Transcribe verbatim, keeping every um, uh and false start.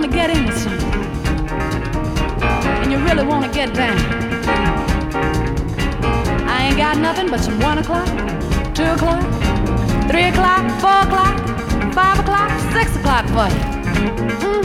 to get into something, and you really want to get down, I ain't got nothing but some one o'clock, two o'clock, three o'clock, four o'clock, five o'clock, six o'clock for you. Mm.